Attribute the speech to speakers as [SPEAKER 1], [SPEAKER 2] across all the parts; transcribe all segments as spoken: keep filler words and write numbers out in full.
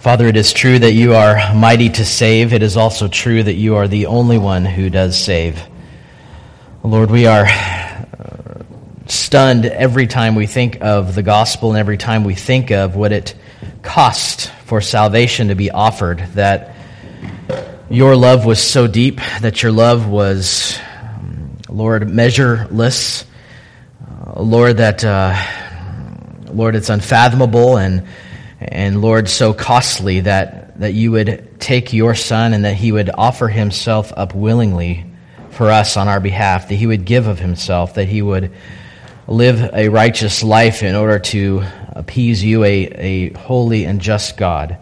[SPEAKER 1] Father, it is true that you are mighty to save. It is also true that you are the only one who does save. Lord, we are stunned every time we think of the gospel and every time we think of what it cost for salvation to be offered, that your love was so deep, that your love was, Lord, measureless. Uh, Lord, that, uh, Lord, it's unfathomable and And Lord, so costly that, that you would take your Son and that he would offer himself up willingly for us on our behalf, that he would give of himself, that he would live a righteous life in order to appease you, a, a holy and just God.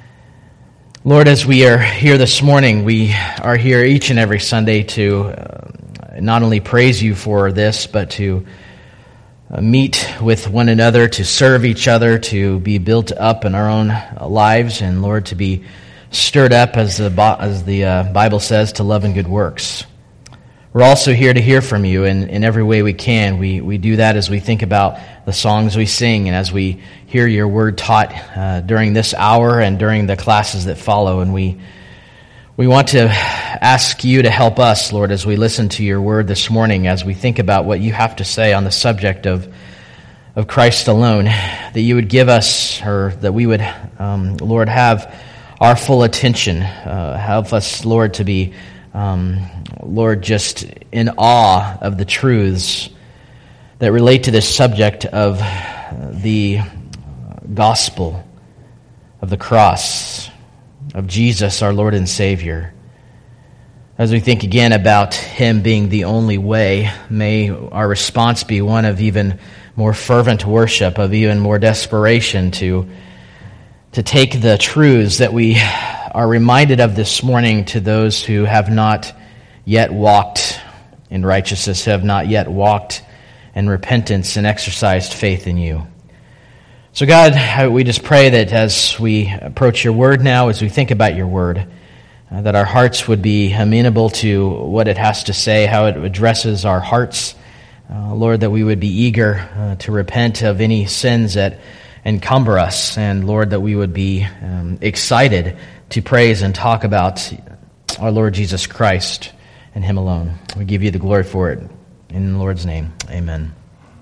[SPEAKER 1] Lord, as we are here this morning, we are here each and every Sunday to uh, not only praise you for this, but to Uh, meet with one another, to serve each other, to be built up in our own uh, lives, and Lord, to be stirred up, as the, as the uh, Bible says, to love and good works. We're also here to hear from you in, in every way we can. We, we do that as we think about the songs we sing and as we hear your word taught uh, during this hour and during the classes that follow. And we We want to ask you to help us, Lord, as we listen to your word this morning, as we think about what you have to say on the subject of of Christ alone, that you would give us, or that we would, um, Lord, have our full attention. Uh, help us, Lord, to be, um, Lord, just in awe of the truths that relate to this subject of the gospel, of the cross, of Jesus, our Lord and Savior. As we think again about him being the only way, may our response be one of even more fervent worship, of even more desperation to, to take the truths that we are reminded of this morning to those who have not yet walked in righteousness, who have not yet walked in repentance and exercised faith in you. So God, we just pray that as we approach your word now, as we think about your word, uh, that our hearts would be amenable to what it has to say, how it addresses our hearts. Uh, Lord, that we would be eager uh, to repent of any sins that encumber us. And Lord, that we would be um, excited to praise and talk about our Lord Jesus Christ and him alone. We give you the glory for it. In the Lord's name, amen.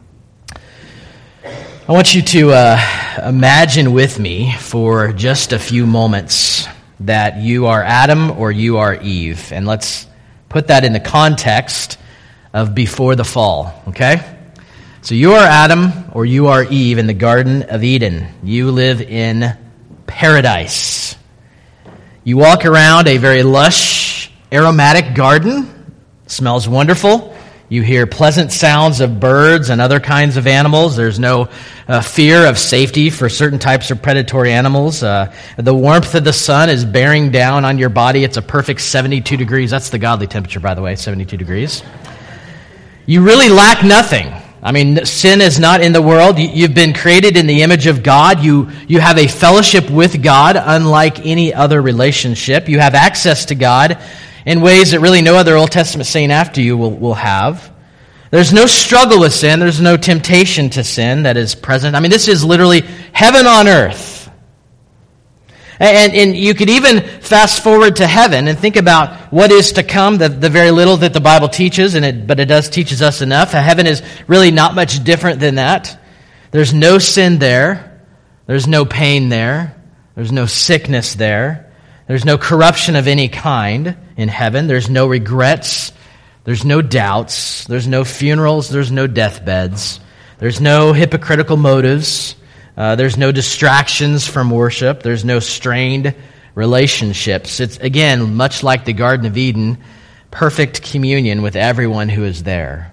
[SPEAKER 1] I want you to uh, imagine with me for just a few moments that you are Adam or you are Eve. And let's put that in the context of before the fall, okay? So you are Adam or you are Eve in the Garden of Eden. You live in paradise. You walk around a very lush, aromatic garden. It smells wonderful. You hear pleasant sounds of birds and other kinds of animals. There's no uh, fear of safety for certain types of predatory animals. Uh, the warmth of the sun is bearing down on your body. It's a perfect seventy-two degrees. That's the godly temperature, by the way, seventy-two degrees. You really lack nothing. I mean, sin is not in the world. You've been created in the image of God. You, you have a fellowship with God unlike any other relationship. You have access to God in ways that really no other Old Testament saint after you will, will have. There's no struggle with sin. There's no temptation to sin that is present. I mean, this is literally heaven on earth. And, and you could even fast forward to heaven and think about what is to come, the, the very little that the Bible teaches, and it, but it does teaches us enough. Heaven is really not much different than that. There's no sin there. There's no pain there. There's no sickness there. There's no corruption of any kind in heaven. There's no regrets. There's no doubts. There's no funerals. There's no deathbeds. There's no hypocritical motives. Uh, there's no distractions from worship. There's no strained relationships. It's, again, much like the Garden of Eden, perfect communion with everyone who is there.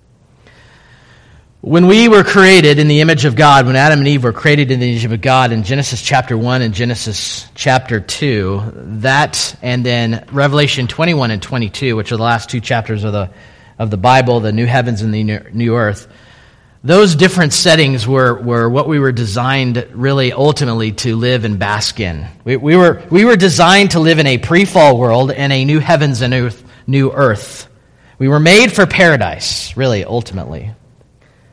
[SPEAKER 1] When we were created in the image of God, when Adam and Eve were created in the image of God in Genesis chapter one and Genesis chapter two, that and then Revelation twenty-one and twenty-two, which are the last two chapters of the of the Bible, the new heavens and the new earth, those different settings were, were what we were designed really ultimately to live and bask in. We, we were we were designed to live in a pre-fall world and a new heavens and earth, new earth. We were made for paradise, really, ultimately.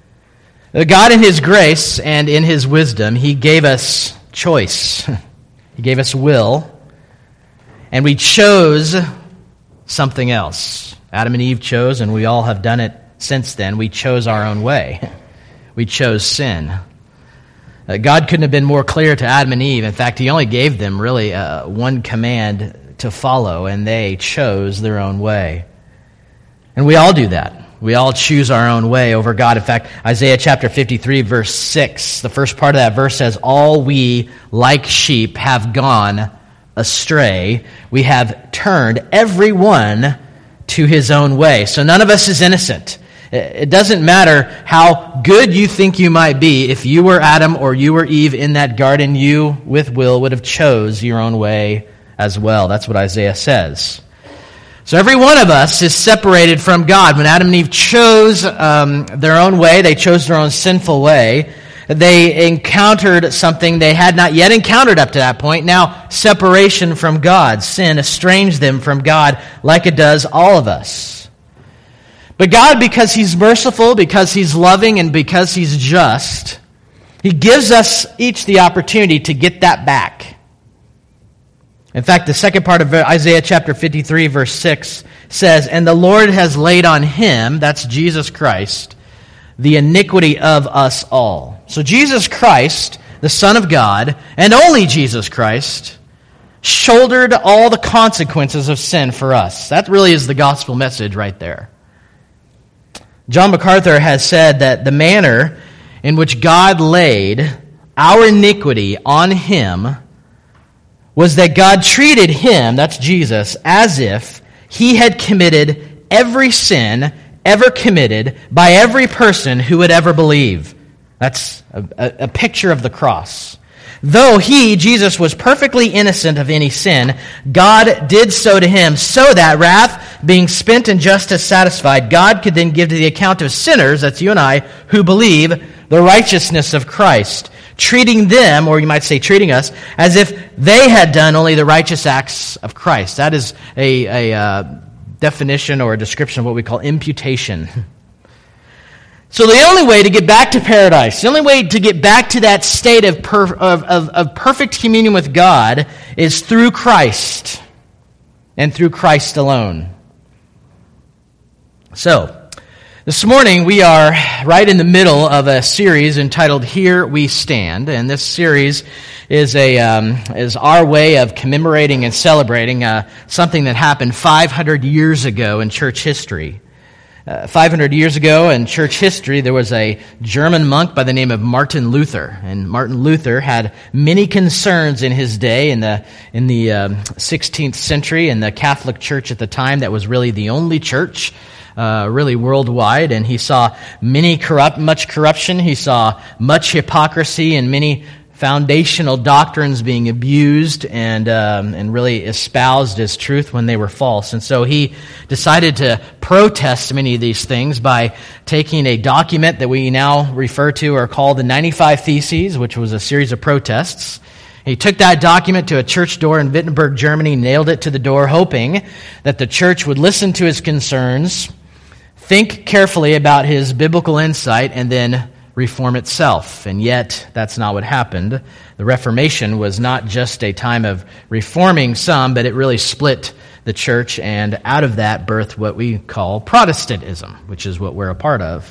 [SPEAKER 1] God in his grace and in his wisdom, he gave us choice. He gave us will. And we chose something else. Adam and Eve chose, and we all have done it since then. We chose our own way. We chose sin. Uh, God couldn't have been more clear to Adam and Eve. In fact, he only gave them really uh, one command to follow, and they chose their own way. And we all do that. We all choose our own way over God. In fact, Isaiah chapter fifty-three, verse six, the first part of that verse says, "All we, like sheep, have gone astray. We have turned every one to his own way." So none of us is innocent. It doesn't matter how good you think you might be. If you were Adam or you were Eve in that garden, you, with will, would have chose your own way as well. That's what Isaiah says. So every one of us is separated from God. When Adam and Eve chose um, their own way, they chose their own sinful way, they encountered something they had not yet encountered up to that point. Now, separation from God. Sin estranged them from God like it does all of us. But God, because he's merciful, because he's loving, and because he's just, he gives us each the opportunity to get that back. In fact, the second part of Isaiah chapter fifty-three, verse six says, "And the Lord has laid on him," that's Jesus Christ, "the iniquity of us all." So Jesus Christ, the Son of God, and only Jesus Christ, shouldered all the consequences of sin for us. That really is the gospel message right there. John MacArthur has said that the manner in which God laid our iniquity on him was that God treated him, that's Jesus, as if he had committed every sin ever committed by every person who would ever believe. That's a, a, a picture of the cross. Though he, Jesus, was perfectly innocent of any sin, God did so to him, so that wrath being spent and justice satisfied, God could then give to the account of sinners, that's you and I, who believe, the righteousness of Christ, treating them, or you might say treating us, as if they had done only the righteous acts of Christ. That is a, a uh, definition or a description of what we call imputation. So the only way to get back to paradise, the only way to get back to that state of, per, of, of, of perfect communion with God is through Christ and through Christ alone. So, this morning we are right in the middle of a series entitled Here We Stand, and this series is a um, is our way of commemorating and celebrating uh, something that happened five hundred years ago in church history. Uh, five hundred years ago in church history, there was a German monk by the name of Martin Luther. And Martin Luther had many concerns in his day in the in the um, sixteenth century in the Catholic Church at the time that was really the only church uh, really worldwide. And he saw many corrupt, much corruption. He saw much hypocrisy and many foundational doctrines being abused and um, and really espoused as truth when they were false. And so he decided to protest many of these things by taking a document that we now refer to or call the ninety-five Theses, which was a series of protests. He took that document to a church door in Wittenberg, Germany, nailed it to the door, hoping that the church would listen to his concerns, think carefully about his biblical insight, and then reform itself. And yet, that's not what happened. The Reformation was not just a time of reforming some, but it really split the church, and out of that birthed what we call Protestantism, which is what we're a part of.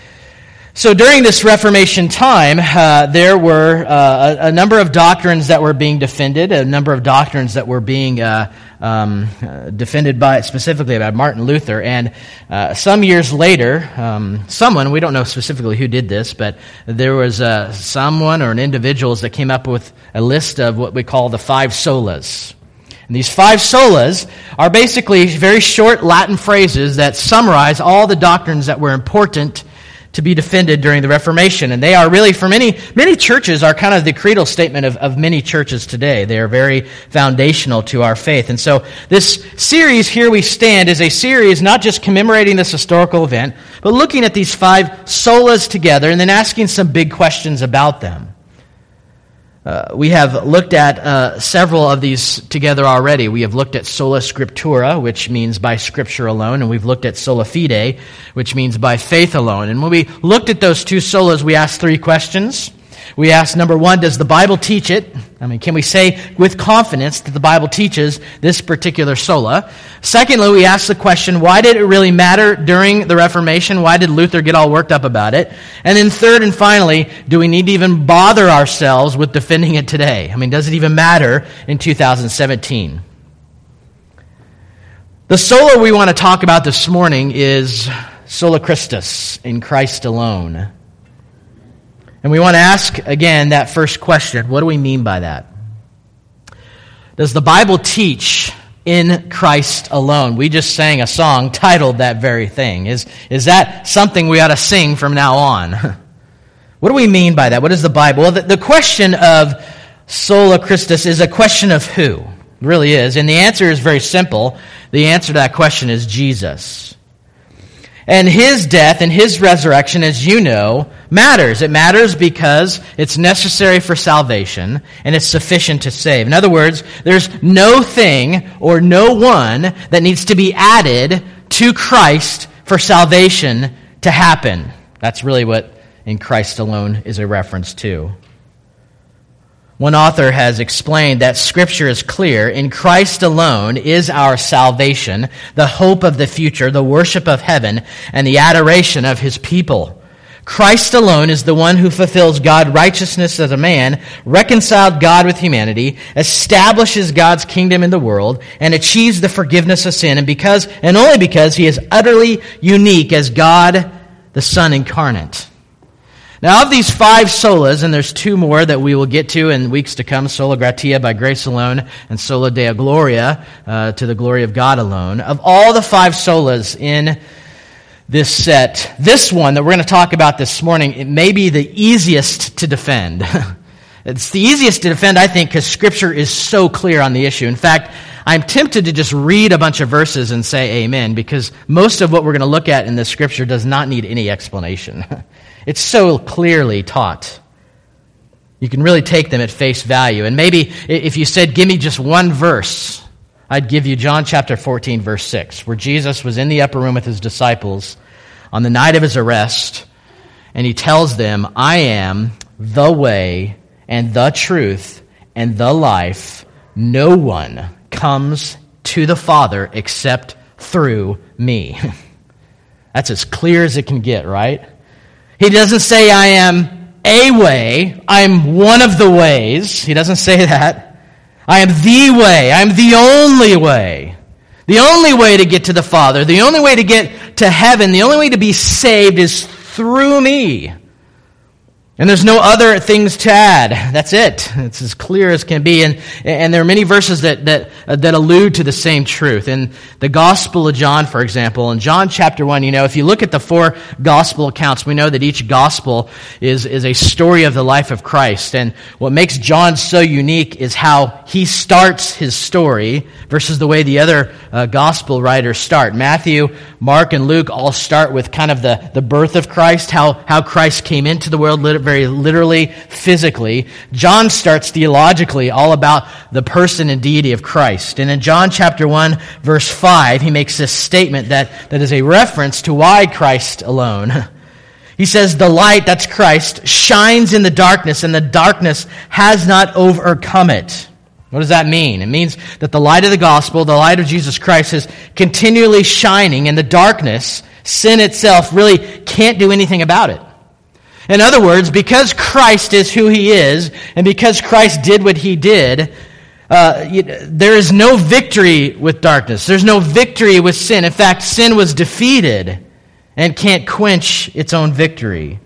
[SPEAKER 1] So during this Reformation time, uh, there were uh, a, a number of doctrines that were being defended, a number of doctrines that were being uh, um, uh, defended by, specifically by Martin Luther. And uh, some years later, um, someone, we don't know specifically who did this, but there was uh, someone or an individuals that came up with a list of what we call the five solas. And these five solas are basically very short Latin phrases that summarize all the doctrines that were important to be defended during the Reformation. And they are really, for many many churches, are kind of the creedal statement of, of many churches today. They are very foundational to our faith. And so this series, Here We Stand, is a series not just commemorating this historical event, but looking at these five solas together and then asking some big questions about them. Uh, we have looked at uh, several of these together already. We have looked at sola scriptura, which means by Scripture alone, and we've looked at sola fide, which means by faith alone. And when we looked at those two solas, we asked three questions. We ask, number one, does the Bible teach it? I mean, can we say with confidence that the Bible teaches this particular sola? Secondly, we ask the question, why did it really matter during the Reformation? Why did Luther get all worked up about it? And then third and finally, do we need to even bother ourselves with defending it today? I mean, does it even matter in two thousand seventeen? The sola we want to talk about this morning is sola Christus, in Christ alone. And we want to ask, again, that first question. What do we mean by that? Does the Bible teach in Christ alone? We just sang a song titled that very thing. Is, is that something we ought to sing from now on? What do we mean by that? What is the Bible? Well, the, the question of sola Christus is a question of who. It really is. And the answer is very simple. The answer to that question is Jesus. And his death and his resurrection, as you know, matters. It matters because it's necessary for salvation and it's sufficient to save. In other words, there's no thing or no one that needs to be added to Christ for salvation to happen. That's really what in Christ alone is a reference to. One author has explained that Scripture is clear. In Christ alone is our salvation, the hope of the future, the worship of heaven, and the adoration of his people. Christ alone is the one who fulfills God's righteousness as a man, reconciled God with humanity, establishes God's kingdom in the world, and achieves the forgiveness of sin, and because, and only because he is utterly unique as God, the Son incarnate. Now, of these five solas, and there's two more that we will get to in weeks to come, sola gratia, by grace alone, and sola deo gloria, uh, to the glory of God alone. Of all the five solas in this set, this one that we're going to talk about this morning, it may be the easiest to defend. It's the easiest to defend, I think, because Scripture is so clear on the issue. In fact, I'm tempted to just read a bunch of verses and say amen, because most of what we're going to look at in this Scripture does not need any explanation. It's so clearly taught. You can really take them at face value. And maybe if you said, give me just one verse, I'd give you John chapter fourteen, verse six, where Jesus was in the upper room with his disciples on the night of his arrest, and he tells them, I am the way and the truth and the life. No one comes to the Father except through me. That's as clear as it can get, right? He doesn't say, I am a way, I'm one of the ways. He doesn't say that. I am the way, I'm the only way. The only way to get to the Father, the only way to get to heaven, the only way to be saved is through me. And there's no other things to add. That's it. It's as clear as can be. And and there are many verses that that uh, that allude to the same truth. In the Gospel of John, for example, in John chapter one, you know, if you look at the four gospel accounts, we know that each gospel is, is a story of the life of Christ. And what makes John so unique is how he starts his story versus the way the other uh, gospel writers start. Matthew, Mark, and Luke all start with kind of the, the birth of Christ, how, how Christ came into the world very literally, physically. John starts theologically all about the person and deity of Christ. And in John chapter one, verse five, he makes this statement that, that is a reference to why Christ alone. He says, the light, that's Christ, shines in the darkness, and the darkness has not overcome it. What does that mean? It means that the light of the gospel, the light of Jesus Christ, is continually shining, and the darkness, sin itself, really can't do anything about it. In other words, because Christ is who he is, and because Christ did what he did, uh, there is no victory with darkness. There's no victory with sin. In fact, sin was defeated and can't quench its own victory.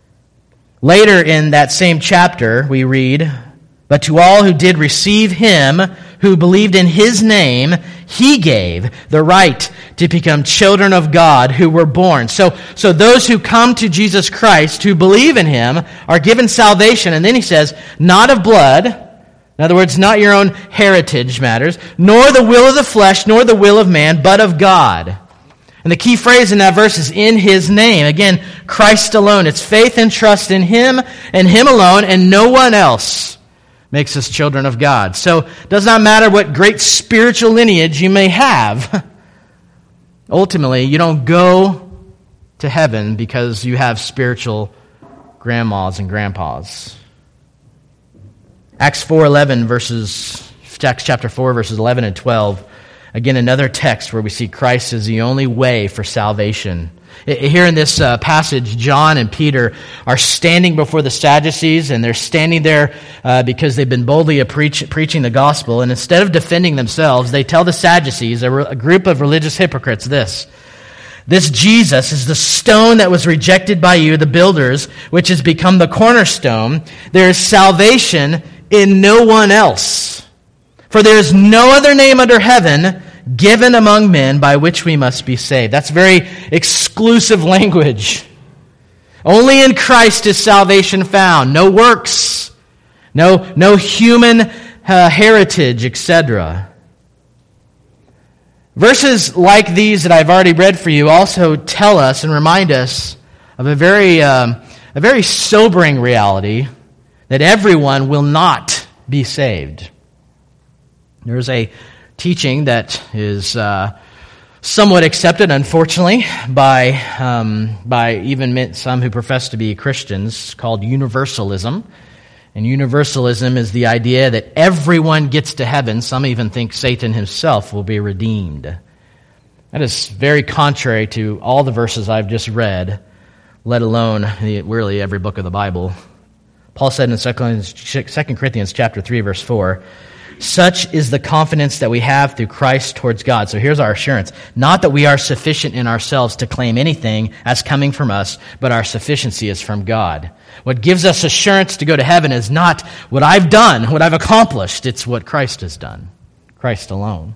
[SPEAKER 1] Later in that same chapter, we read, but to all who did receive him, who believed in his name, he gave the right to become children of God who were born. So, so those who come to Jesus Christ, who believe in him, are given salvation. And then he says, not of blood, in other words, not your own heritage matters, nor the will of the flesh, nor the will of man, but of God. And the key phrase in that verse is in his name. Again, Christ alone. It's faith and trust in him and him alone and no one else makes us children of God. So it does not matter what great spiritual lineage you may have. Ultimately, you don't go to heaven because you have spiritual grandmas and grandpas. Acts four eleven verses, Acts chapter four verses eleven and twelve. Again, another text where we see Christ as the only way for salvation. Here in this uh, passage, John and Peter are standing before the Sadducees, and they're standing there uh, because they've been boldly a preach, preaching the gospel. And instead of defending themselves, they tell the Sadducees, a, re- a group of religious hypocrites, this: "This Jesus is the stone that was rejected by you, the builders, which has become the cornerstone. There is salvation in no one else. For there is no other name under heaven given among men by which we must be saved." That's very exclusive language. Only in Christ is salvation found. No works, no, no human uh, heritage, et cetera. Verses like these that I've already read for you also tell us and remind us of a very, um, a very sobering reality that everyone will not be saved. There's a teaching that is uh, somewhat accepted, unfortunately, by um, by even some who profess to be Christians, called universalism. And universalism is the idea that everyone gets to heaven. Some even think Satan himself will be redeemed. That is very contrary to all the verses I've just read, let alone really every book of the Bible. Paul said in Second Corinthians chapter three, verse four, "Such is the confidence that we have through Christ towards God." So here's our assurance. Not that we are sufficient in ourselves to claim anything as coming from us, but our sufficiency is from God. What gives us assurance to go to heaven is not what I've done, what I've accomplished. It's what Christ has done. Christ alone.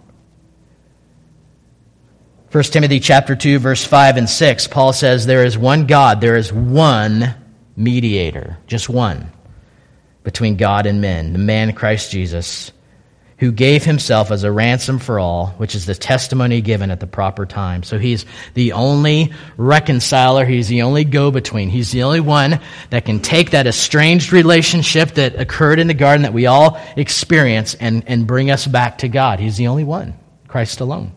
[SPEAKER 1] First Timothy chapter two, verse five and six, Paul says, "There is one God, there is one mediator," just one, "between God and men, the man Christ Jesus, who gave himself as a ransom for all, which is the testimony given at the proper time." So he's the only reconciler. He's the only go-between. He's the only one that can take that estranged relationship that occurred in the garden that we all experience and, and bring us back to God. He's the only one, Christ alone.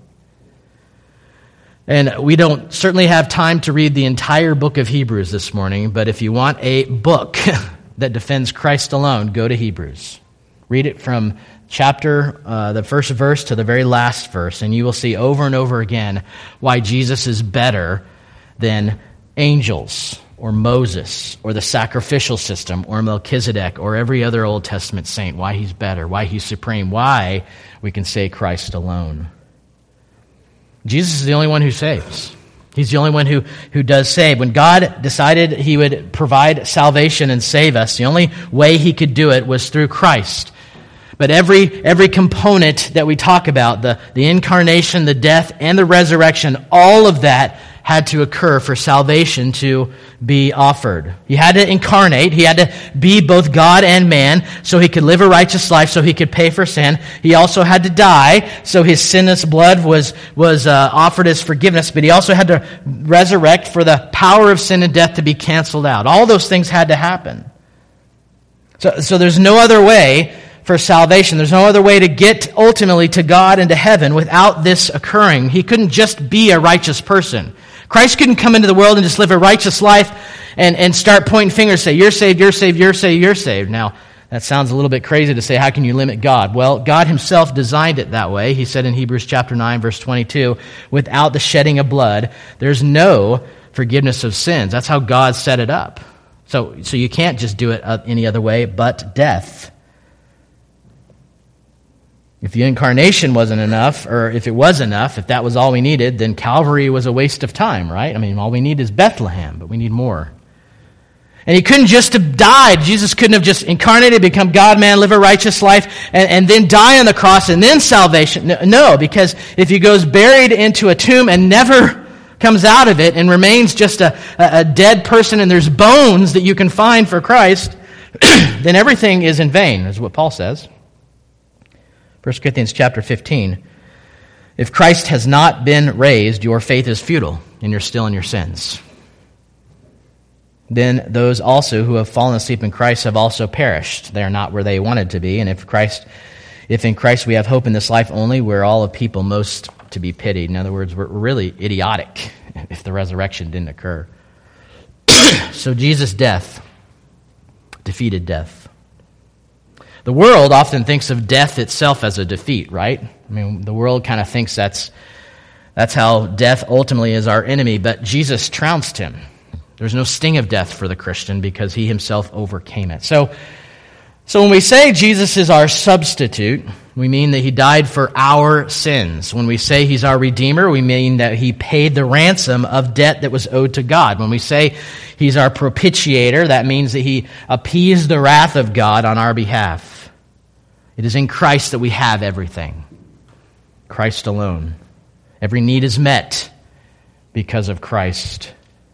[SPEAKER 1] And we don't certainly have time to read the entire book of Hebrews this morning, but if you want a book that defends Christ alone, go to Hebrews. Read it from chapter, uh, the first verse to the very last verse, and you will see over and over again why Jesus is better than angels or Moses or the sacrificial system or Melchizedek or every other Old Testament saint, why he's better, why he's supreme, why we can say Christ alone. Jesus is the only one who saves. He's the only one who, who does save. When God decided he would provide salvation and save us, the only way he could do it was through Christ. But every every component that we talk about, the, the incarnation, the death, and the resurrection, all of that had to occur for salvation to be offered. He had to incarnate. He had to be both God and man so he could live a righteous life, so he could pay for sin. He also had to die so his sinless blood was, was uh, offered as forgiveness. But he also had to resurrect for the power of sin and death to be canceled out. All those things had to happen. So, so there's no other way for salvation. There's no other way to get ultimately to God and to heaven without this occurring. He couldn't just be a righteous person. Christ couldn't come into the world and just live a righteous life and, and start pointing fingers, say, you're saved, you're saved, you're saved, you're saved. Now, that sounds a little bit crazy to say, how can you limit God? Well, God himself designed it that way. He said in Hebrews chapter nine, verse twenty-two, without the shedding of blood, there's no forgiveness of sins. That's how God set it up. So, so you can't just do it any other way but death. If the incarnation wasn't enough, or if it was enough, if that was all we needed, then Calvary was a waste of time, right? I mean, all we need is Bethlehem, but we need more. And he couldn't just have died. Jesus couldn't have just incarnated, become God-man, live a righteous life, and, and then die on the cross, and then salvation. No, because if he goes buried into a tomb and never comes out of it and remains just a, a dead person, and there's bones that you can find for Christ, then everything is in vain, is what Paul says. First Corinthians chapter fifteen, if Christ has not been raised, your faith is futile, and you're still in your sins. Then those also who have fallen asleep in Christ have also perished. They are not where they wanted to be, and if Christ, if in Christ we have hope in this life only, we're all of people most to be pitied. In other words, we're really idiotic if the resurrection didn't occur. So Jesus' death defeated death. The world often thinks of death itself as a defeat, right? I mean, the world kind of thinks that's that's how death ultimately is our enemy, but Jesus trounced him. There's no sting of death for the Christian because he himself overcame it. So, so when we say Jesus is our substitute, we mean that he died for our sins. When we say he's our Redeemer, we mean that he paid the ransom of debt that was owed to God. When we say he's our propitiator, that means that he appeased the wrath of God on our behalf. It is in Christ that we have everything. Christ alone. Every need is met because of Christ.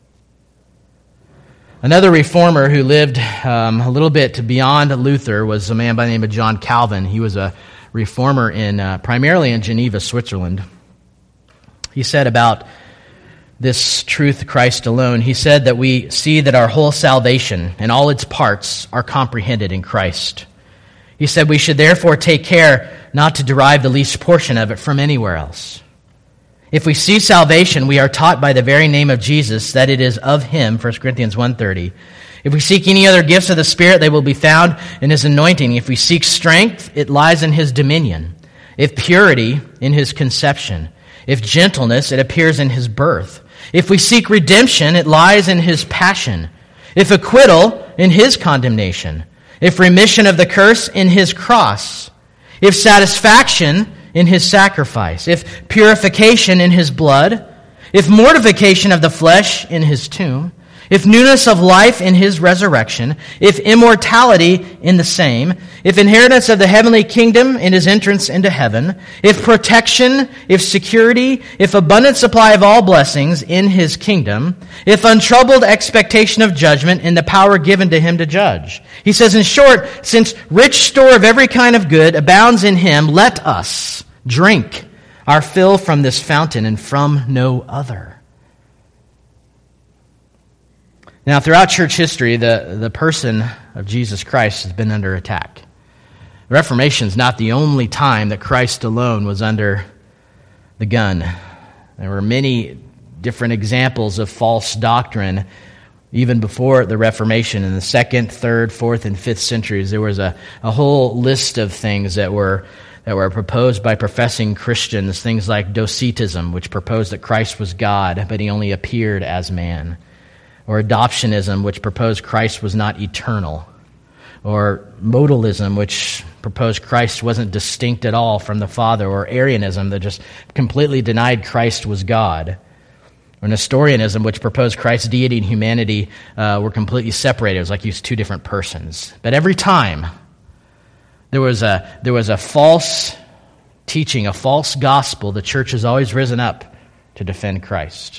[SPEAKER 1] Another reformer who lived um, a little bit beyond Luther was a man by the name of John Calvin. He was a reformer in uh, primarily in Geneva, Switzerland. He said about this truth, Christ alone, he said that we see that our whole salvation and all its parts are comprehended in Christ. He said we should therefore take care not to derive the least portion of it from anywhere else. If we see salvation, we are taught by the very name of Jesus that it is of him, First Corinthians one thirty. If we seek any other gifts of the Spirit, they will be found in his anointing. If we seek strength, it lies in his dominion. If purity, in his conception. If gentleness, it appears in his birth. If we seek redemption, it lies in his passion. If acquittal, in his condemnation. If remission of the curse, in his cross. If satisfaction, in his sacrifice. If purification, in his blood. If mortification of the flesh, in his tomb. If newness of life, in his resurrection. If immortality, in the same. If inheritance of the heavenly kingdom, in his entrance into heaven. If protection, if security, if abundant supply of all blessings, in his kingdom. If untroubled expectation of judgment, in the power given to him to judge. He says, in short, since rich store of every kind of good abounds in him, let us drink our fill from this fountain and from no other. Now, throughout church history, the, the person of Jesus Christ has been under attack. The Reformation is not the only time that Christ alone was under the gun. There were many different examples of false doctrine even before the Reformation. In the second, third, fourth, and fifth centuries, there was a, a whole list of things that were that were proposed by professing Christians, things like Docetism, which proposed that Christ was God, but he only appeared as man. Or adoptionism, which proposed Christ was not eternal. Or modalism, which proposed Christ wasn't distinct at all from the Father. Or Arianism, that just completely denied Christ was God. Or Nestorianism, which proposed Christ's deity and humanity uh, were completely separated. It was like he was two different persons. But every time there was a there was a false teaching, a false gospel, the church has always risen up to defend Christ.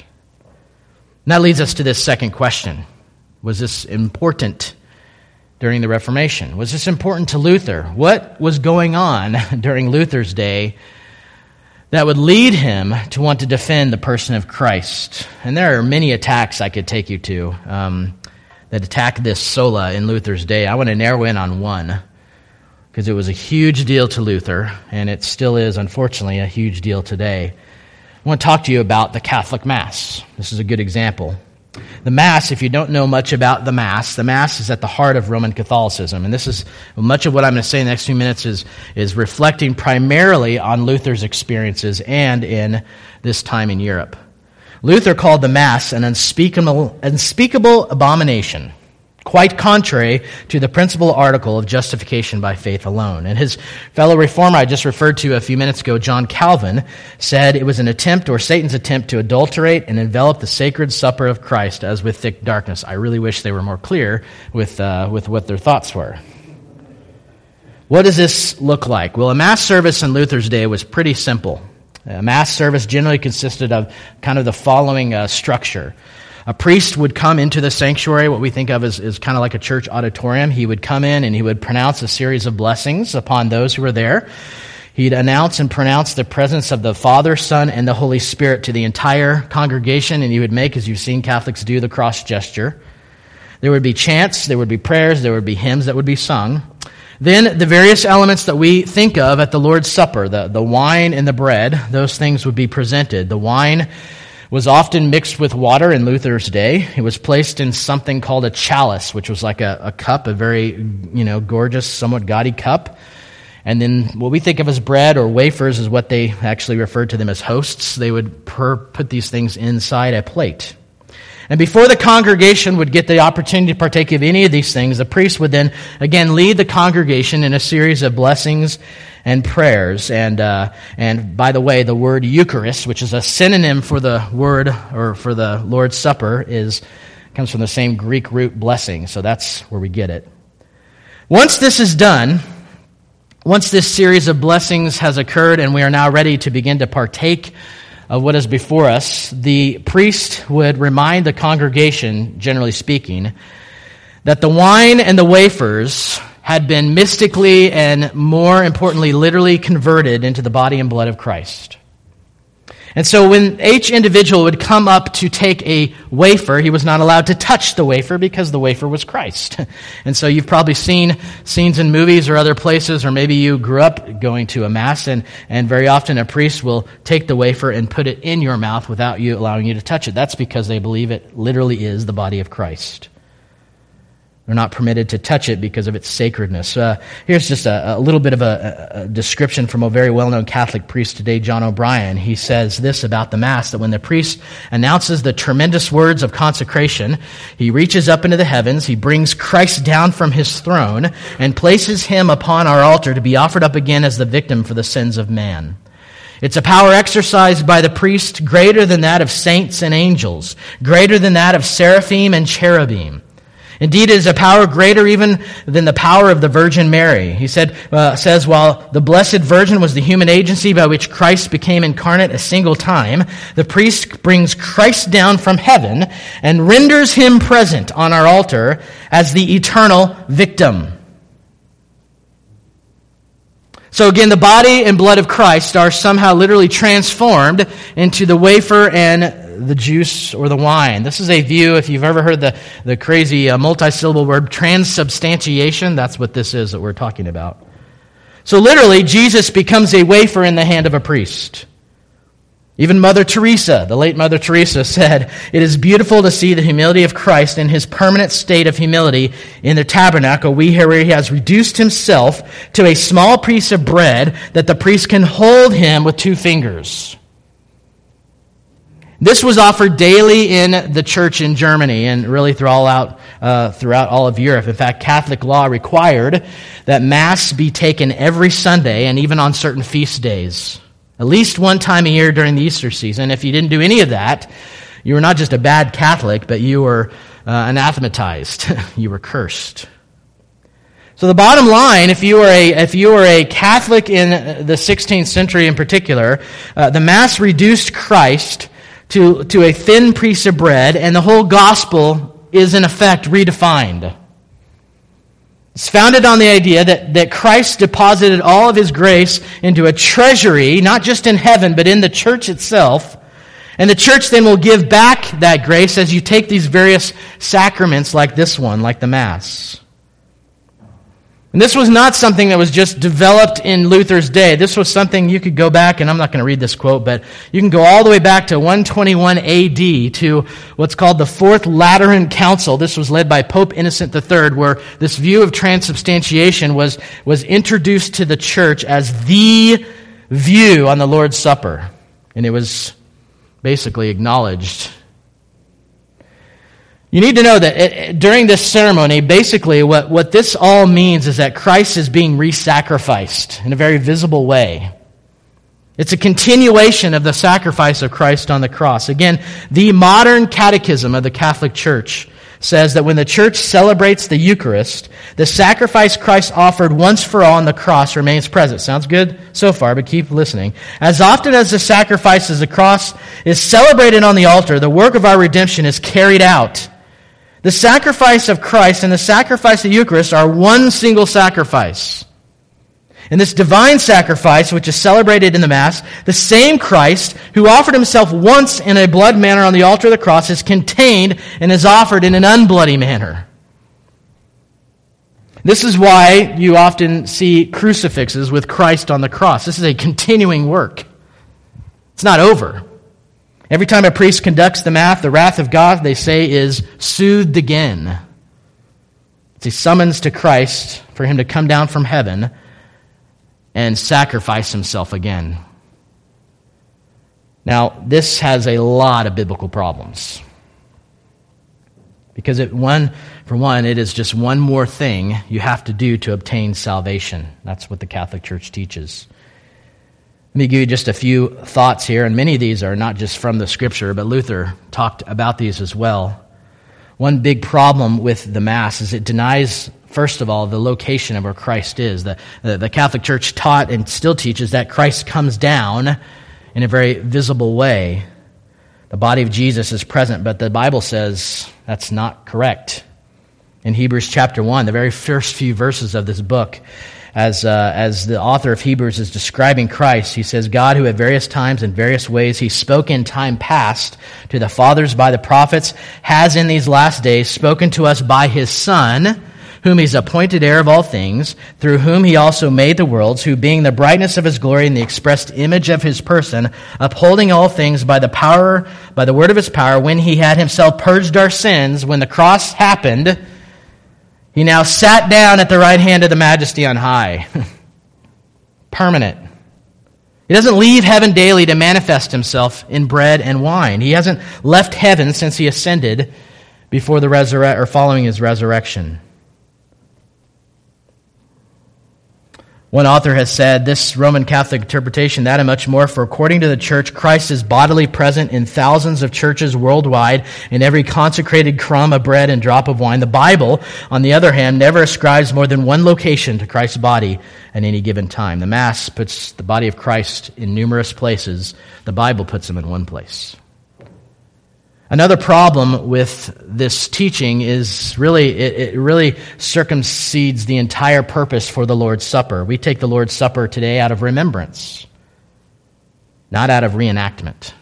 [SPEAKER 1] And that leads us to this second question. Was this important during the Reformation? Was this important to Luther? What was going on during Luther's day that would lead him to want to defend the person of Christ? And there are many attacks I could take you to um, that attack this sola in Luther's day. I want to narrow in on one because it was a huge deal to Luther, and it still is, unfortunately, a huge deal today. I want to talk to you about the Catholic Mass. This is a good example. The Mass, if you don't know much about the Mass, the Mass is at the heart of Roman Catholicism. And this is, much of what I'm going to say in the next few minutes is, is reflecting primarily on Luther's experiences and in this time in Europe. Luther called the Mass an unspeakable, unspeakable abomination, quite contrary to the principal article of justification by faith alone. And his fellow reformer I just referred to a few minutes ago, John Calvin, said it was an attempt, or Satan's attempt, to adulterate and envelop the sacred supper of Christ as with thick darkness. I really wish they were more clear with, uh, with what their thoughts were. What does this look like? Well, a Mass service in Luther's day was pretty simple. A Mass service generally consisted of kind of the following uh, structure. A priest would come into the sanctuary, what we think of as, as kind of like a church auditorium. He would come in and he would pronounce a series of blessings upon those who were there. He'd announce and pronounce the presence of the Father, Son, and the Holy Spirit to the entire congregation, and he would make, as you've seen Catholics do, the cross gesture. There would be chants, there would be prayers, there would be hymns that would be sung. Then the various elements that we think of at the Lord's Supper, the, the wine and the bread, those things would be presented. The wine was often mixed with water in Luther's day. It was placed in something called a chalice, which was like a, a cup, a very, you know, gorgeous, somewhat gaudy cup. And then what we think of as bread or wafers is what they actually referred to them as hosts. They would per, put these things inside a plate. And before the congregation would get the opportunity to partake of any of these things, the priest would then, again, lead the congregation in a series of blessings and prayers. And uh, and by the way, the word Eucharist, which is a synonym for the word, or for the Lord's Supper, is comes from the same Greek root blessing. So that's where we get it. Once this is done, once this series of blessings has occurred and we are now ready to begin to partake of what is before us, the priest would remind the congregation, generally speaking, that the wine and the wafers had been mystically and, more importantly, literally converted into the body and blood of Christ. And so when each individual would come up to take a wafer, he was not allowed to touch the wafer because the wafer was Christ. And so you've probably seen scenes in movies or other places, or maybe you grew up going to a mass, and, and very often a priest will take the wafer and put it in your mouth without you allowing you to touch it. That's because they believe it literally is the body of Christ. They're not permitted to touch it because of its sacredness. Uh, here's just a, a little bit of a, a description from a very well-known Catholic priest today, John O'Brien. He says this about the Mass, that when the priest announces the tremendous words of consecration, he reaches up into the heavens, he brings Christ down from his throne, and places him upon our altar to be offered up again as the victim for the sins of man. It's a power exercised by the priest greater than that of saints and angels, greater than that of seraphim and cherubim. Indeed, it is a power greater even than the power of the Virgin Mary. He said, uh, says, while the Blessed Virgin was the human agency by which Christ became incarnate a single time, the priest brings Christ down from heaven and renders him present on our altar as the eternal victim. So again, the body and blood of Christ are somehow literally transformed into the wafer and the juice or the wine. This is a view, if you've ever heard the, the crazy uh, multi-syllable word transubstantiation, that's what this is that we're talking about. So literally, Jesus becomes a wafer in the hand of a priest. Even Mother Teresa, the late Mother Teresa, said, "It is beautiful to see the humility of Christ in his permanent state of humility in the tabernacle, we hear where he has reduced himself to a small piece of bread that the priest can hold him with two fingers." This was offered daily in the church in Germany and really throughout, uh, throughout all of Europe. In fact, Catholic law required that Mass be taken every Sunday and even on certain feast days, at least one time a year during the Easter season. If you didn't do any of that, you were not just a bad Catholic, but you were uh, anathematized. You were cursed. So the bottom line, if you were a if you were a Catholic in the sixteenth century in particular, uh, the Mass reduced Christ to, to a thin piece of bread, and the whole gospel is in effect redefined. It's founded on the idea that, that Christ deposited all of his grace into a treasury, not just in heaven, but in the church itself. And the church then will give back that grace as you take these various sacraments like this one, like the Mass. And this was not something that was just developed in Luther's day. This was something you could go back, and I'm not going to read this quote, but you can go all the way back to one twenty-one A D to what's called the Fourth Lateran Council. This was led by Pope Innocent the Third, where this view of transubstantiation was, was introduced to the church as the view on the Lord's Supper. And it was basically acknowledged. You need to know that it, during this ceremony, basically what, what this all means is that Christ is being re-sacrificed in a very visible way. It's a continuation of the sacrifice of Christ on the cross. Again, the modern catechism of the Catholic Church says that when the church celebrates the Eucharist, the sacrifice Christ offered once for all on the cross remains present. Sounds good so far, but keep listening. As often as the sacrifice of the cross is celebrated on the altar, the work of our redemption is carried out. The sacrifice of Christ and the sacrifice of the Eucharist are one single sacrifice. In this divine sacrifice, which is celebrated in the Mass, the same Christ who offered himself once in a blood manner on the altar of the cross is contained and is offered in an unbloody manner. This is why you often see crucifixes with Christ on the cross. This is a continuing work. It's not over. Every time a priest conducts the mass, the wrath of God, they say, is soothed again. It's a summons to Christ for him to come down from heaven and sacrifice himself again. Now, this has a lot of biblical problems. Because it, one, for one, it is just one more thing you have to do to obtain salvation. That's what the Catholic Church teaches. Let me give you just a few thoughts here, and many of these are not just from the Scripture, but Luther talked about these as well. One big problem with the Mass is it denies, first of all, the location of where Christ is. The, the, the Catholic Church taught and still teaches that Christ comes down in a very visible way. The body of Jesus is present, but the Bible says that's not correct. In Hebrews chapter one, the very first few verses of this book, as uh, as the author of Hebrews is describing Christ, he says, God, who at various times and various ways he spoke in time past to the fathers by the prophets, has in these last days spoken to us by his Son, whom he's appointed heir of all things, through whom he also made the worlds, who being the brightness of his glory and the expressed image of his person, upholding all things by the power, by the word of his power, when he had himself purged our sins, when the cross happened, he now sat down at the right hand of the Majesty on high. Permanent. He doesn't leave heaven daily to manifest himself in bread and wine. He hasn't left heaven since he ascended before the resurre- or following his resurrection. One author has said, this Roman Catholic interpretation, that and much more, for according to the Church, Christ is bodily present in thousands of churches worldwide, in every consecrated crumb of bread and drop of wine. The Bible, on the other hand, never ascribes more than one location to Christ's body at any given time. The Mass puts the body of Christ in numerous places. The Bible puts him in one place. Another problem with this teaching is really, it, it really circumcedes the entire purpose for the Lord's Supper. We take the Lord's Supper today out of remembrance, not out of reenactment.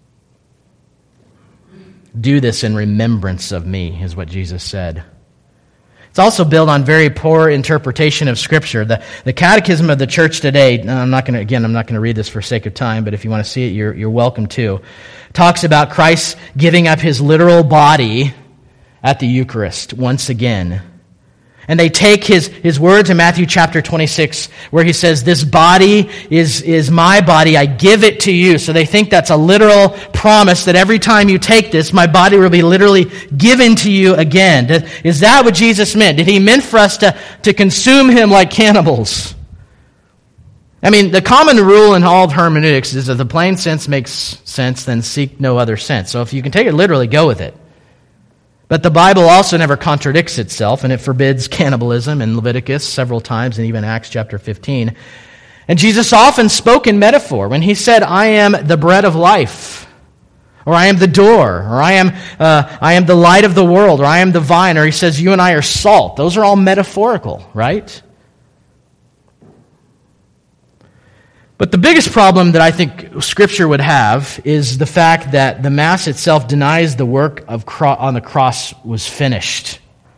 [SPEAKER 1] Do this in remembrance of me, is what Jesus said. It's also built on very poor interpretation of Scripture. The, the Catechism of the Church today, I'm not going to, again, I'm not going to read this for sake of time, but if you want to see it, you're, you're welcome to. Talks about Christ giving up his literal body at the Eucharist once again. And they take his, his words in Matthew chapter twenty-six, where he says, this body is, is my body, I give it to you. So they think that's a literal promise that every time you take this, my body will be literally given to you again. Is that what Jesus meant? Did he mean for us to, to consume him like cannibals? I mean, the common rule in all of hermeneutics is that the plain sense makes sense, then seek no other sense. So if you can take it literally, go with it. But the Bible also never contradicts itself, and it forbids cannibalism in Leviticus several times, and even Acts chapter fifteen. And Jesus often spoke in metaphor when he said, I am the bread of life, or I am the door, or I am uh, I am the light of the world, or I am the vine, or he says, you and I are salt. Those are all metaphorical, right? But the biggest problem that I think Scripture would have is the fact that the Mass itself denies the work of cro- on the cross was finished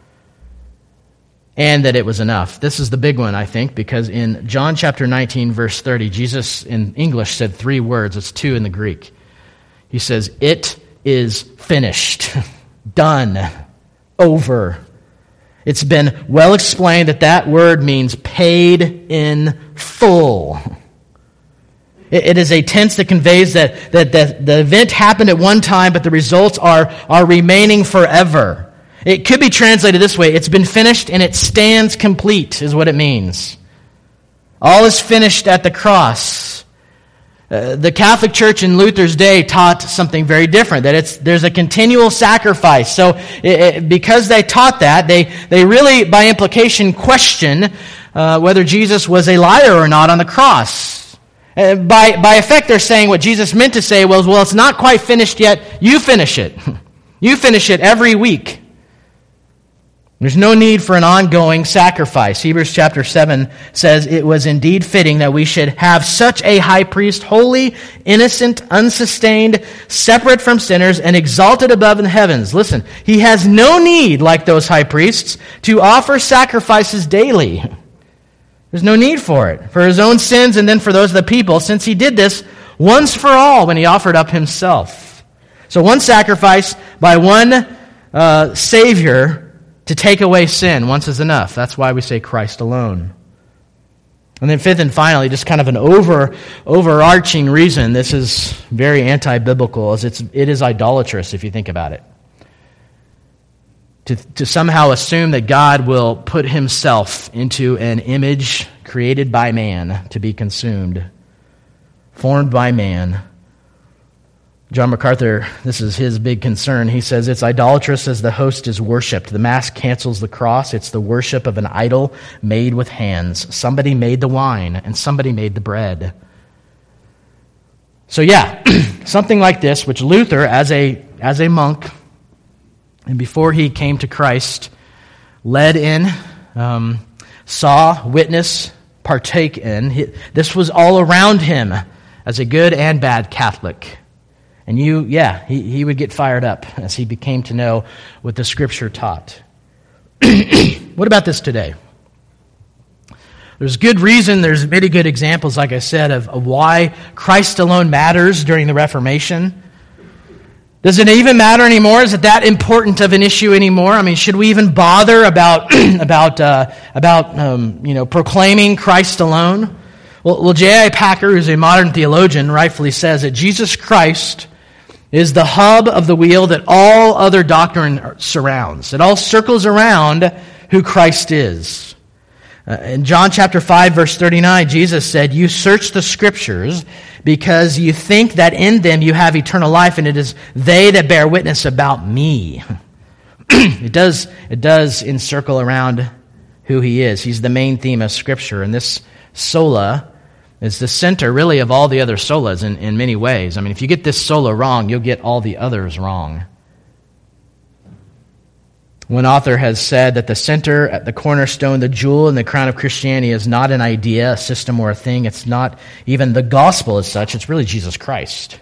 [SPEAKER 1] and that it was enough. This is the big one, I think, because in John chapter nineteen, verse thirty, Jesus in English said three words. It's two in the Greek. He says, it is finished, done, over. It's been well explained that that word means paid in full. It is a tense that conveys that, that, that the event happened at one time, but the results are, are remaining forever. It could be translated this way: it's been finished and it stands complete, is what it means. All is finished at the cross. Uh, the Catholic Church in Luther's day taught something very different, that it's there's a continual sacrifice. So it, it, because they taught that, they, they really, by implication, question uh, whether Jesus was a liar or not on the cross. Uh, by, by effect, they're saying what Jesus meant to say was, well, it's not quite finished yet. You finish it. You finish it every week. There's no need for an ongoing sacrifice. Hebrews chapter seven says, it was indeed fitting that we should have such a high priest, holy, innocent, unsustained, separate from sinners, and exalted above in the heavens. Listen, he has no need, like those high priests, to offer sacrifices daily. There's no need for it, for his own sins and then for those of the people, since he did this once for all when he offered up himself. So one sacrifice by one uh, Savior to take away sin once is enough. That's why we say Christ alone. And then fifth and finally, just kind of an over overarching reason this is very anti-biblical is it's it is idolatrous if you think about it. To, to somehow assume that God will put himself into an image created by man to be consumed, formed by man. John MacArthur, this is his big concern. He says, it's idolatrous as the host is worshipped. The Mass cancels the cross. It's the worship of an idol made with hands. Somebody made the wine, and somebody made the bread. So yeah, something like this, which Luther, as a as a monk, and before he came to Christ, led in, um, saw, witnessed, partake in. He, this was all around him as a good and bad Catholic. And you, yeah, he, he would get fired up as he became to know what the Scripture taught. What about this today? There's good reason, there's many good examples, like I said, of, of why Christ alone matters during the Reformation. Does it even matter anymore? Is it that important of an issue anymore? I mean, should we even bother about about uh, about um, you know proclaiming Christ alone? Well, well, J I Packer, who's a modern theologian, rightfully says that Jesus Christ is the hub of the wheel that all other doctrine surrounds. It all circles around who Christ is. Uh, in John chapter five, verse thirty-nine, Jesus said, "You search the Scriptures because you think that in them you have eternal life, and it is they that bear witness about me." It does, it does encircle around who he is. He's the main theme of Scripture, and this sola is the center, really, of all the other solas in, in many ways. I mean, if you get this sola wrong, you'll get all the others wrong. One author has said that the center, at the cornerstone, the jewel and the crown of Christianity is not an idea, a system, or a thing. It's not even the gospel as such. It's really Jesus Christ.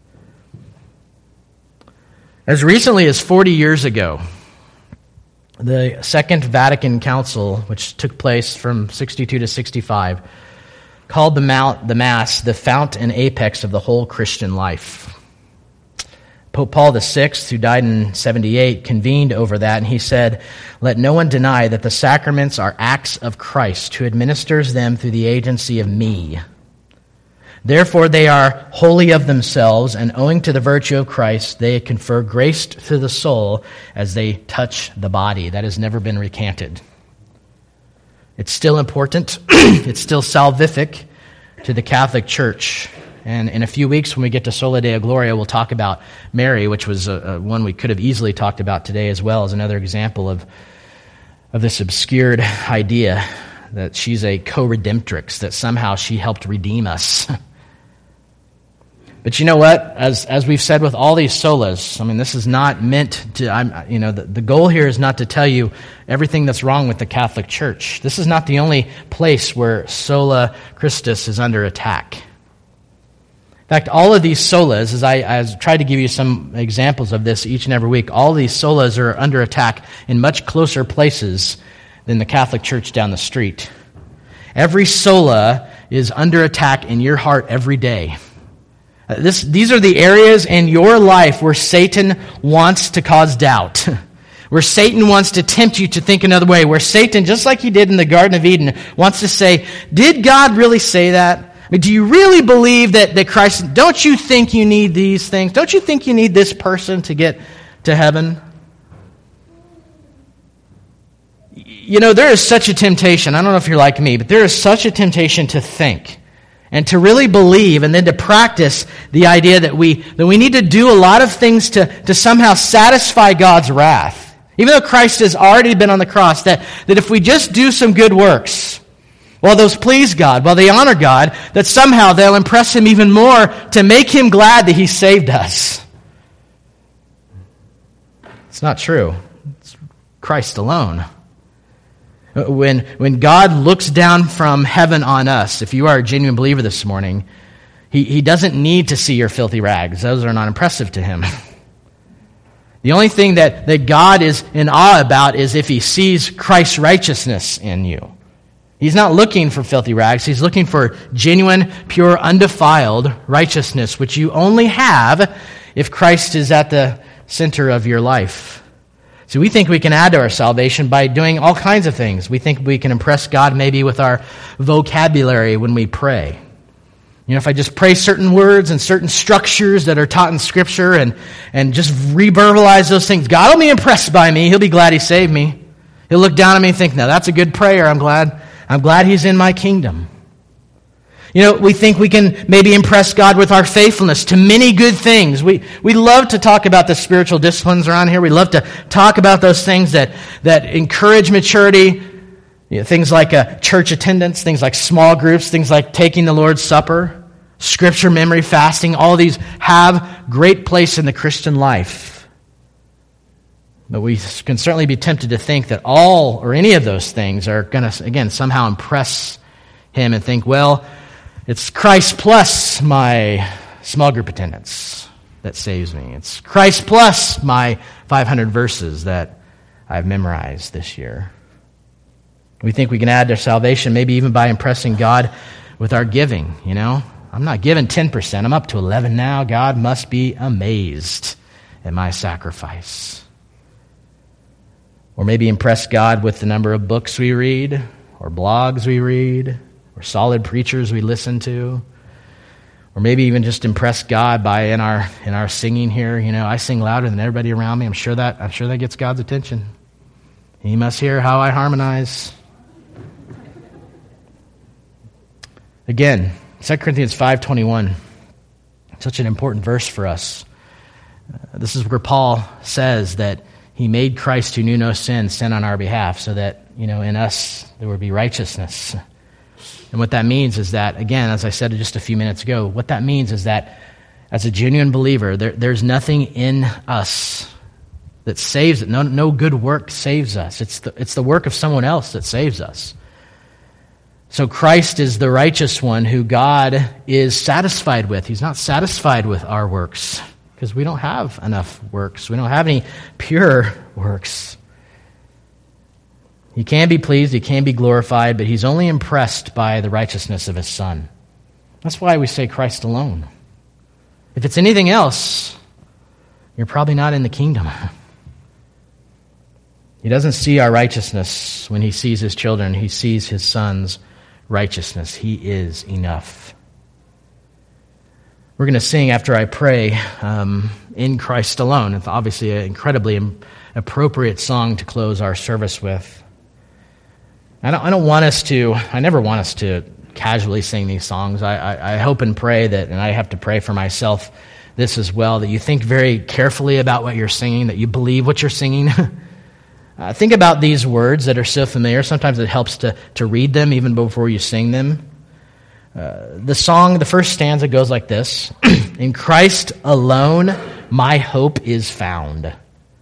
[SPEAKER 1] As recently as forty years ago, the Second Vatican Council, which took place from sixty-two to sixty-five, called the, Mount, the Mass the fount and apex of the whole Christian life. Pope Paul the Sixth, who died in seventy-eight, convened over that, and he said, "Let no one deny that the sacraments are acts of Christ, who administers them through the agency of me. Therefore they are holy of themselves, and owing to the virtue of Christ, they confer grace to the soul as they touch the body." That has never been recanted. It's still important. It's still salvific to the Catholic Church. And in a few weeks, when we get to Sola Deo Gloria, we'll talk about Mary, which was a, a one we could have easily talked about today as well, as another example of, of this obscured idea that she's a co-redemptrix, that somehow she helped redeem us. But you know what? As as we've said with all these solas, I mean, this is not meant to, I'm, you know, the, the goal here is not to tell you everything that's wrong with the Catholic Church. This is not the only place where sola Christus is under attack. In fact, all of these solas, as I, as I tried to give you some examples of this each and every week, all of these solas are under attack in much closer places than the Catholic Church down the street. Every sola is under attack in your heart every day. This, these are the areas in your life where Satan wants to cause doubt, where Satan wants to tempt you to think another way, where Satan, just like he did in the Garden of Eden, wants to say, did God really say that? I mean, do you really believe that, that Christ, don't you think you need these things? Don't you think you need this person to get to heaven? You know, there is such a temptation, I don't know if you're like me, but there is such a temptation to think and to really believe and then to practice the idea that we that we need to do a lot of things to, to somehow satisfy God's wrath. Even though Christ has already been on the cross, that, that if we just do some good works, while those please God, while they honor God, that somehow they'll impress Him even more to make Him glad that He saved us. It's not true. It's Christ alone. When, when God looks down from heaven on us, if you are a genuine believer this morning, He, he doesn't need to see your filthy rags. Those are not impressive to Him. The only thing that, that God is in awe about is if He sees Christ's righteousness in you. He's not looking for filthy rags. He's looking for genuine, pure, undefiled righteousness, which you only have if Christ is at the center of your life. So we think we can add to our salvation by doing all kinds of things. We think we can impress God maybe with our vocabulary when we pray. You know, if I just pray certain words and certain structures that are taught in Scripture and, and just reverbalize those things, God will be impressed by me. He'll be glad He saved me. He'll look down at me and think, now that's a good prayer. I'm glad, I'm glad He's in my kingdom. You know, we think we can maybe impress God with our faithfulness to many good things. We we love to talk about the spiritual disciplines around here. We love to talk about those things that, that encourage maturity. You know, things like uh, church attendance, things like small groups, things like taking the Lord's Supper, Scripture memory, fasting. All these have great place in the Christian life. But we can certainly be tempted to think that all or any of those things are going to, again, somehow impress Him and think, well, it's Christ plus my small group attendance that saves me. It's Christ plus my five hundred verses that I've memorized this year. We think we can add to salvation maybe even by impressing God with our giving, you know. I'm not giving ten percent. I'm up to eleven now. God must be amazed at my sacrifice. Or maybe impress God with the number of books we read, or blogs we read, or solid preachers we listen to. Or maybe even just impress God by in our in our singing here. You know, I sing louder than everybody around me. I'm sure that I'm sure that gets God's attention. He must hear how I harmonize. Again, Second Corinthians five twenty-one, such an important verse for us. Uh, this is where Paul says that He made Christ who knew no sin, sin on our behalf, so that, you know, in us there would be righteousness. And what that means is that, again, as I said just a few minutes ago, what that means is that as a genuine believer, there, there's nothing in us that saves it. No, no good work saves us. It's the, it's the work of someone else that saves us. So Christ is the righteous one who God is satisfied with. He's not satisfied with our works because we don't have enough works. We don't have any pure works. He can be pleased, He can be glorified, but He's only impressed by the righteousness of His Son. That's why we say Christ alone. If it's anything else, you're probably not in the kingdom. He doesn't see our righteousness when He sees His children. He sees His Son's righteousness. He is enough. We're going to sing after I pray, um, In Christ Alone. It's obviously an incredibly appropriate song to close our service with. I don't, I don't want us to, I never want us to casually sing these songs. I, I, I hope and pray that, and I have to pray for myself this as well, that you think very carefully about what you're singing, that you believe what you're singing. Uh, think about these words that are so familiar. Sometimes it helps to, to read them even before you sing them. Uh, the song, the first stanza goes like this. In Christ alone, my hope is found.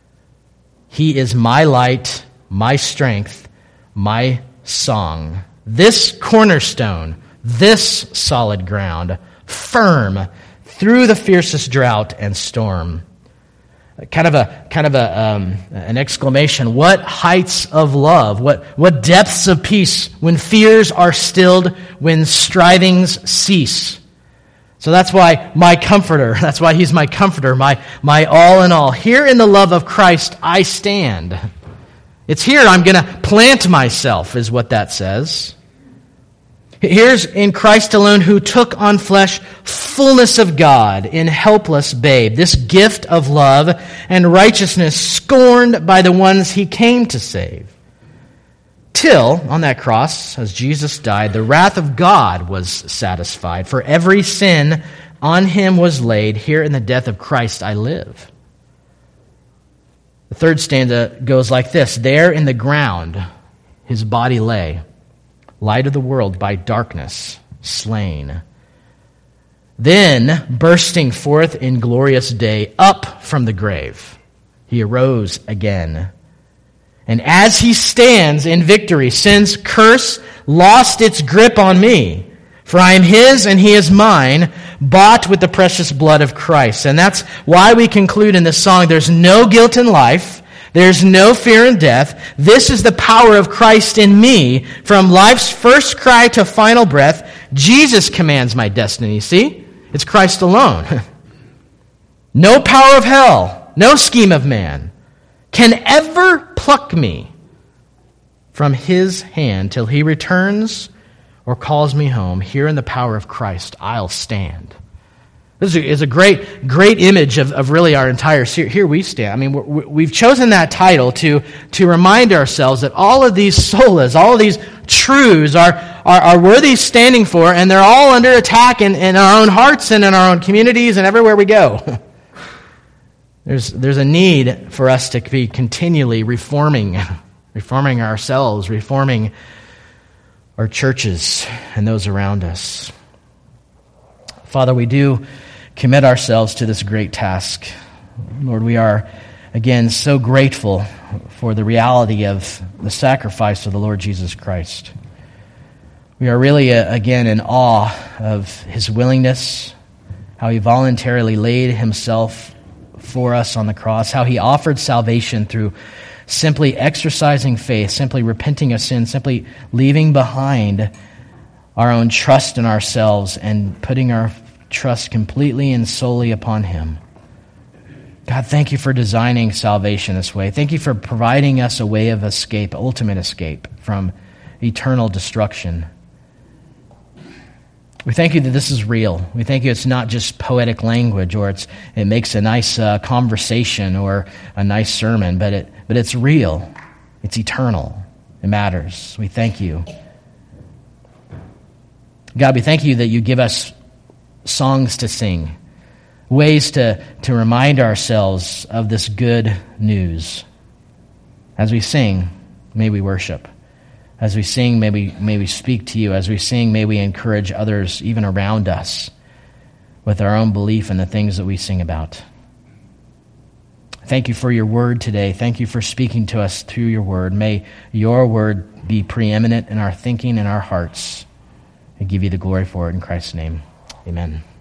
[SPEAKER 1] He is my light, my strength, my song. This cornerstone, this solid ground, firm through the fiercest drought and storm. Kind of a kind of a um, an exclamation. What heights of love? What what depths of peace when fears are stilled, when strivings cease. So that's why my comforter. That's why He's my comforter, my my all in all. Here in the love of Christ I stand. It's here I'm going to plant myself, is what that says. Here's in Christ alone who took on flesh fullness of God in helpless babe, this gift of love and righteousness scorned by the ones He came to save. Till, on that cross, as Jesus died, the wrath of God was satisfied. For every sin on Him was laid. Here in the death of Christ I live. The third stanza goes like this. There in the ground His body lay, light of the world by darkness slain. Then, bursting forth in glorious day, up from the grave, He arose again. And as He stands in victory, sin's curse lost its grip on me. For I am His and He is mine, bought with the precious blood of Christ. And that's why we conclude in this song, there's no guilt in life. There's no fear in death. This is the power of Christ in me. From life's first cry to final breath, Jesus commands my destiny. See? It's Christ alone. No power of hell, no scheme of man can ever pluck me from his hand till he returns or calls me home. Here in the power of Christ, I'll stand. This is a great, great image of, of really our entire series. Here we stand. I mean, we're, we've chosen that title to, to remind ourselves that all of these solas, all of these truths are, are, are worthy standing for, and they're all under attack in, in our own hearts and in our own communities and everywhere we go. There's, there's a need for us to be continually reforming, reforming ourselves, reforming our churches and those around us. Father, we do commit ourselves to this great task. Lord, we are, again, so grateful for the reality of the sacrifice of the Lord Jesus Christ. We are really, uh, again, in awe of his willingness, how he voluntarily laid himself for us on the cross, how he offered salvation through simply exercising faith, simply repenting of sin, simply leaving behind our own trust in ourselves and putting our trust completely and solely upon him. God, thank you for designing salvation this way. Thank you for providing us a way of escape, ultimate escape from eternal destruction. We thank you that this is real. We thank you it's not just poetic language or it's it makes a nice uh, conversation or a nice sermon, but it but it's real. It's eternal. It matters. We thank you. God, we thank you that you give us songs to sing, ways to, to remind ourselves of this good news. As we sing, may we worship. As we sing, may we, may we speak to you. As we sing, may we encourage others, even around us, with our own belief in the things that we sing about. Thank you for your word today. Thank you for speaking to us through your word. May your word be preeminent in our thinking and our hearts. I give you the glory for it in Christ's name. Amen.